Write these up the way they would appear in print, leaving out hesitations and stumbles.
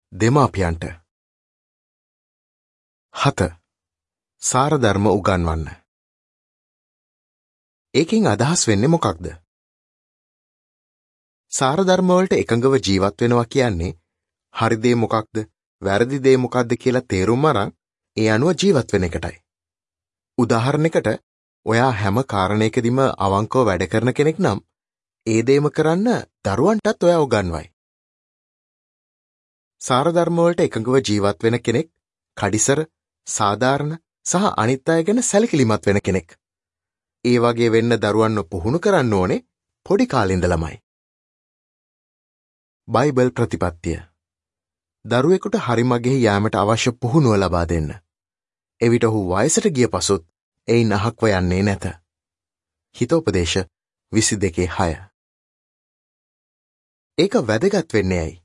දෙමාපියන්ට 7. සාර ධර්ම උගන්වන්න. ඒකෙන් අදහස් වෙන්නේ මොකක්ද? සාර ධර්ම වලට එකඟව ජීවත් වෙනවා කියන්නේ හරි දේ මොකක්ද, වැරදි දේ මොකක්ද කියලා තේරුම් අරන් ඒ අනුව ජීවත් වෙන එකටයි. උදාහරණයකට ඔයා හැම කාරණයකදීම අවංකව වැඩ කරන කෙනෙක් නම් ඒ දේම කරන්න දරුවන්ටත් ඔයා උගන්වයි. සාර ධර්ම වලට එකඟව ජීවත් වෙන කෙනෙක් කඩිසර, සාධාරණ සහ අනිත් අය ගැන සැලකිලිමත් වෙන කෙනෙක්. ඒ වගේ වෙන්න දරුවන්ව පුහුණු කරන්න ඕනේ පොඩි කාලේ ඉඳලමයි. බයිබල් ප්‍රතිපත්තිය. දරුවෙකුට හරි මගෙහි යාමට අවශ්‍ය පුහුණුව ලබා දෙන්න. එවිට ඔහු වයසට ගිය පසුත් එයින් අහක්ව යන්නේ නැත. හිතෝපදේශ 22:6. ඒක වැදගත් වෙන්නේ ඇයි?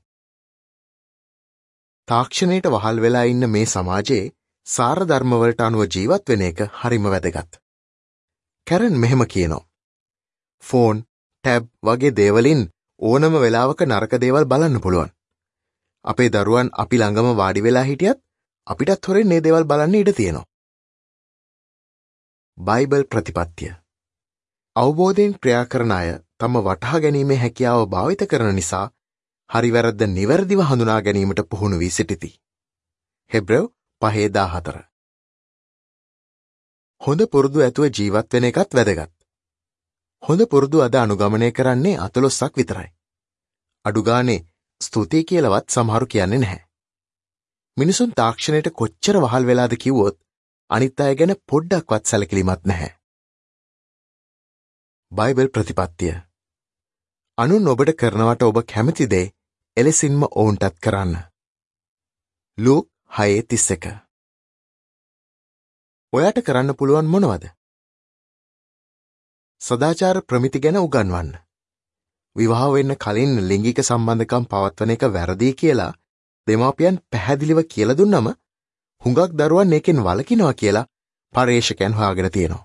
තාක්ෂණයට වහල් වෙලා ඉන්න මේ සමාජයේ සාර ධර්ම වලට අනුව ජීවත් වෙන එක හරිම වැදගත්. කැරන් මෙහෙම කියනවා. ෆෝන්, ටැබ් වගේ දේවලින් ඕනම වෙලාවක නරක දේවල් බලන්න පුළුවන්. අපේ දරුවන් අපි ළඟම වාඩි වෙලා හිටියත් අපිටත් හොරෙන් මේ දේවල් බලන්න ඉඩ තියෙනවා. බයිබල් ප්‍රතිපත්තිය. අවබෝධයෙන් ක්‍රියා කරන අය තම වටහා ගැනීමේ හැකියාව භාවිත කරන නිසා හරි වැරද්ද නිවැරදිව හඳුනා ගැනීමට පුහුණු වී සිටිති. හෙබ්‍රෙව් 5:14. හොඳ පුරුදු ඇතුව ජීවත් වෙන එකත් වැදගත්. හොඳ පුරුදු අද අනුගමනය කරන්නේ 14ක් විතරයි. අඩු ගානේ ස්තුතියි කියලාවත් සමහරු කියන්නේ නැහැ. මිනිසුන් තාක්ෂණයට කොච්චර වහල් වෙලාද කිව්වොත් අනිත් අය ගැන පොඩ්ඩක්වත් සැලකිලිමත් නැහැ. බයිබල් ප්‍රතිපත්තිය. අනුන් ඔබට කරනවට ඔබ කැමති දේ එලෙසින්ම ඔවුන්ටත් කරන්න. ලූක් 6:31. ඔයාට කරන්න පුළුවන් මොනවද? සදාචාර ප්‍රමිති ගැන උගන්වන්න. විවාහ වෙන්න කලින් ලිංගික සම්බන්ධකම් පවත්වන එක වැරදි කියලා දෙමාපියන් පැහැදිලිව කියලා දුන්නම හුඟක් දරුවන් ඒකෙන් වළකිනවා කියලා පර්යේෂකයන් හොයාගෙන තියෙනවා.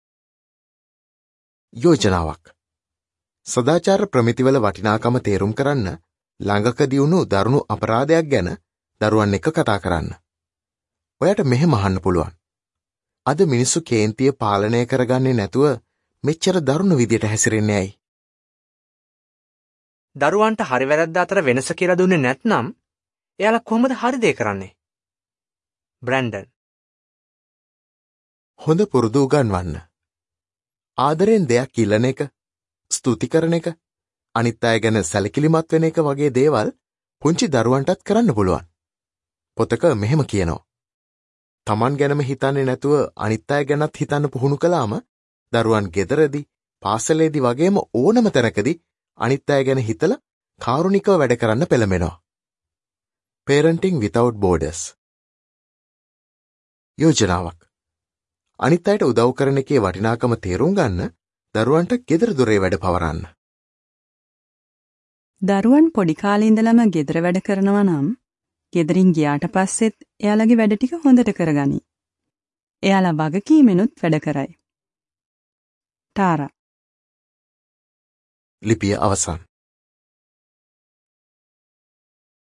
යෝජනාවක්. සදාචාර ප්‍රමිතිවල වටිනාකම තේරුම් කරන්න ළඟකදී වුණු දරුණු අපරාධයක් ගැන දරුවන් එක්ක කතා කරන්න. ඔයාට මෙහෙම අහන්න පුළුවන්. අද මිනිස්සු කේන්තිය පාලනය කරගන්නේ නැතුව මෙච්චර දරුණු විදියට හැසිරෙන්නේ ඇයි? දරුවන්ට හරි වැරද්ද අතර වෙනස කියලා දුන්නේ නැත්නම් එයාලා කොහොමද හරි දේ කරන්නේ? බ්‍රැන්ඩන්. හොඳ පුරුදු උගන්වන්න. ආදරෙන් දෙයක් ඉල්ලන එක, ස්තුති කරන එක, අනිත් අය ගැන සැලකිලිමත් වෙන එක වගේ දේවල් පුංචි දරුවන්ටත් කරන්න පුළුවන්. පොතක මෙහෙම කියනවා. Taman ගැනම හිතන්නේ නැතුව අනිත් අය ගැනත් හිතන්න පුහුණු කළාම දරුවන් ගෙදරදී, පාසලේදී වගේම ඕනම තැනකදී අනිත් අය ගැන හිතලා කාරුණිකව වැඩ කරන්න පෙළඹෙනවා. Parenting without borders. යෝජනාවක්. අනිත් අයට උදව් කරන එකේ වටිනාකම තේරුම් ගන්න දරුවන්ට ගෙදර දොරේ වැඩ පවරන්න. දරුවන් පොඩි කාලේ ඉඳලම ගෙදර වැඩ කරනවා නම් ගෙදරින් ගියාට පස්සෙත් එයාලගේ වැඩ ටික හොඳට කරගනි. එයාලා වගකීමෙනුත් වැඩ කරයි. ටාරා. ලිපිය අවසන්.